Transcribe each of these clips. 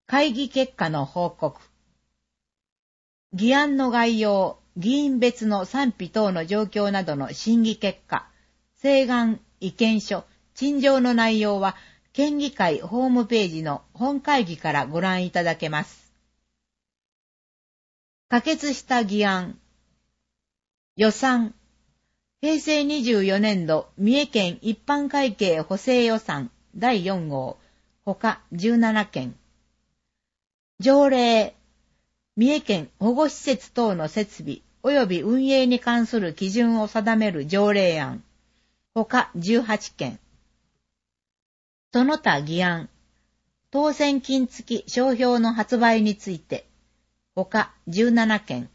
会議結果の報告。議案の概要、議員別の賛否等の状況などの審議結果、請願、意見書、陳情の内容は、県議会ホームページの本会議からご覧いただけます。可決した議案。予算。平成24年度三重県一般会計補正予算第4号、他17件。条例。三重県保護施設等の設備及び運営に関する基準を定める条例案。他18件。その他議案。当選金付き商標の発売について。他17件。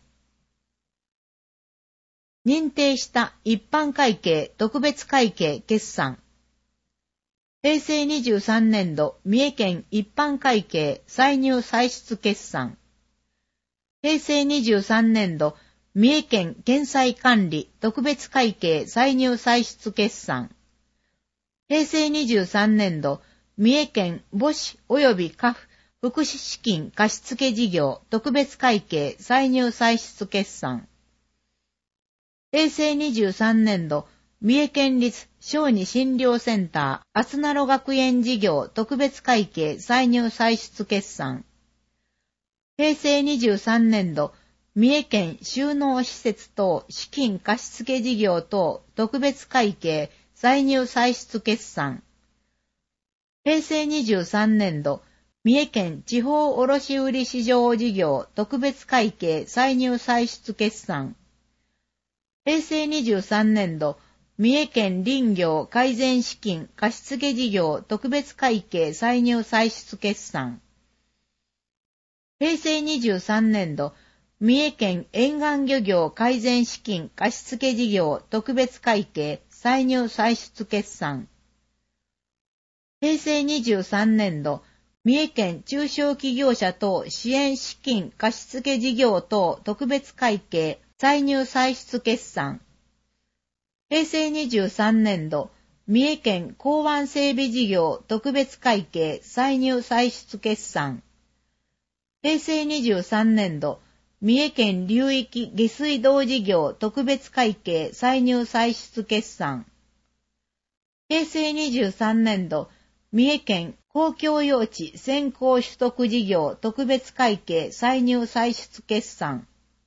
認定した一般会計特別会計決算。平成23年度三重県一般会計歳入歳出決算。平成23年度三重県検済管理特別会計歳入歳出決算。平成23年度三重県母子及び家父福祉資金貸付事業特別会計歳入歳出決算。平成23年度三重県立小児診療センターあつなろ学園事業特別会計歳入歳出決算。平成23年度三重県収納施設等資金貸付事業等特別会計歳入歳出決算。平成23年度三重県地方卸売市場事業特別会計歳入歳出決算。平成23年度三重県林業改善資金貸付事業特別会計歳入歳出決算。平成23年度三重県沿岸漁業改善資金貸付事業特別会計歳入歳出決算。平成23年度三重県中小企業者等支援資金貸付事業等特別会計歳入歳出決算。平成23年度三重県港湾整備事業特別会計歳入歳出決算。平成23年度三重県流域下水道事業特別会計歳入歳出決算。平成23年度三重県公共用地先行取得事業特別会計歳入歳出決算。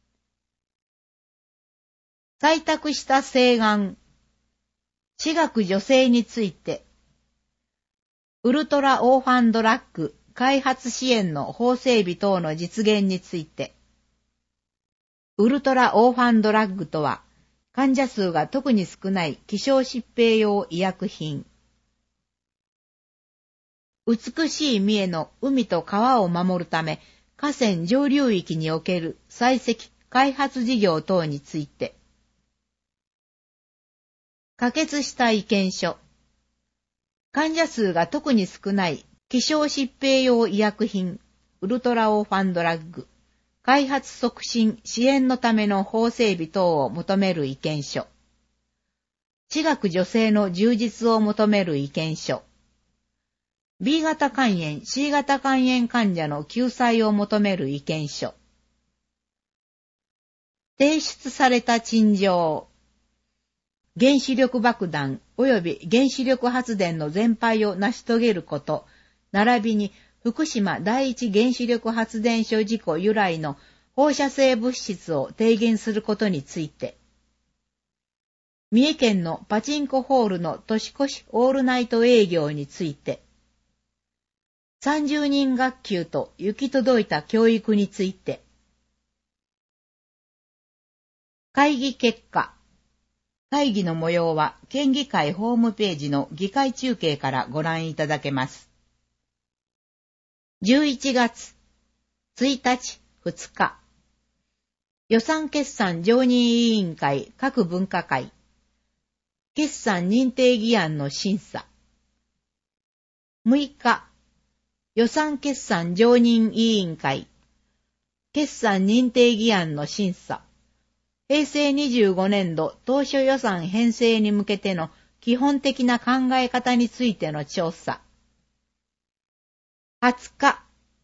採択した請願。私学助成について。ウルトラオーファンドラッグ開発支援の法整備等の実現について。ウルトラオーファンドラッグとは、患者数が特に少ない希少疾病用医薬品。美しい三重の海と川を守るため、河川上流域における採石開発事業等について。可決した意見書。患者数が特に少ない希少疾病用医薬品、ウルトラオーファンドラッグ、開発促進支援のための法整備等を求める意見書。私学助成の充実を求める意見書。B 型肝炎、C 型肝炎患者の救済を求める意見書。提出された陳情。原子力爆弾及び原子力発電の全廃を成し遂げること、並びに福島第一原子力発電所事故由来の放射性物質を低減することについて。三重県のパチンコホールの年越しオールナイト営業について。30人学級と行き届いた教育について。会議結果。会議の模様は県議会ホームページの議会中継からご覧いただけます。11月1日2日予算決算常任委員会各分科会決算認定議案の審査。6日予算決算常任委員会決算認定議案の審査。平成25年度当初予算編成に向けての基本的な考え方についての調査。20日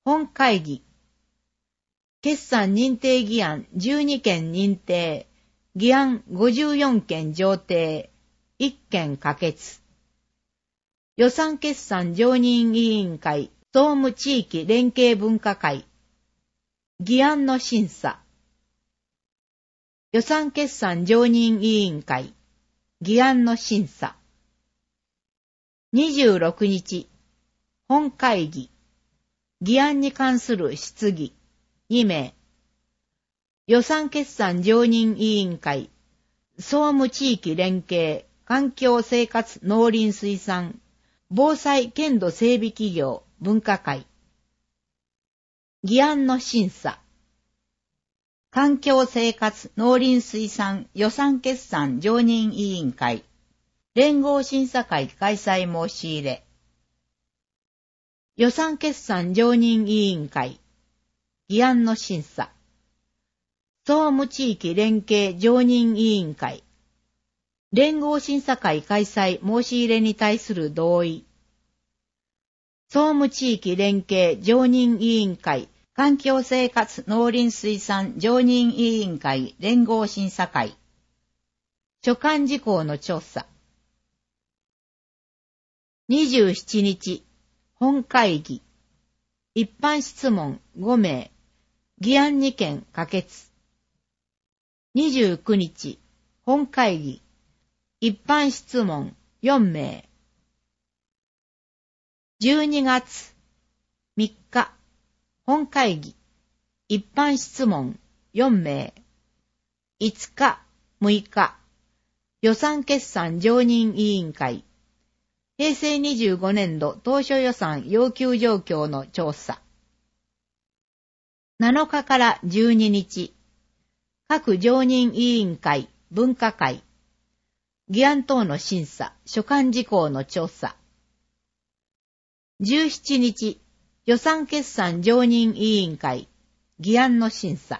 本会議。決算認定議案12件認定。議案54件上呈。1件可決。予算決算常任委員会総務地域連携分科会。議案の審査。予算決算常任委員会。議案の審査。26日。本会議。議案に関する質疑。2名。予算決算常任委員会。総務地域連携、環境生活農林水産、防災県土整備企業、分科会。議案の審査。環境生活農林水産予算決算常任委員会。連合審査会開催申し入れ。予算決算常任委員会。議案の審査。総務地域連携常任委員会。連合審査会開催申し入れに対する同意。総務地域連携常任委員会。環境生活農林水産常任委員会連合審査会。所管事項の調査。27日。本会議。一般質問5名。議案2件可決。29日。本会議。一般質問4名。12月3日。本会議。一般質問4名。5日、6日。予算決算常任委員会。平成25年度当初予算要求状況の調査。7日から12日。各常任委員会、分科会。議案等の審査、所管事項の調査。17日。予算決算常任委員会。議案の審査。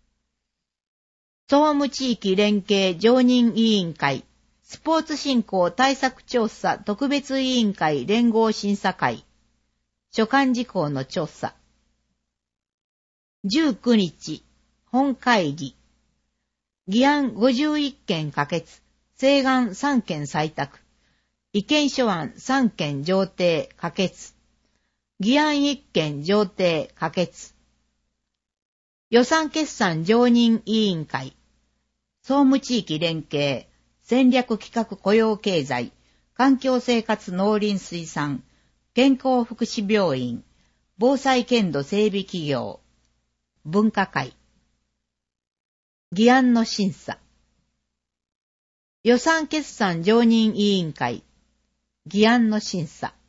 総務地域連携常任委員会。スポーツ振興対策調査特別委員会連合審査会。所管事項の調査。19日。本会議。議案51件可決。請願3件採択。意見書案3件上呈可決。議案1件上呈可決。予算決算常任委員会。総務地域連携。戦略企画雇用経済。環境生活農林水産。健康福祉病院。防災県土整備企業。分科会。議案の審査。予算決算常任委員会。議案の審査。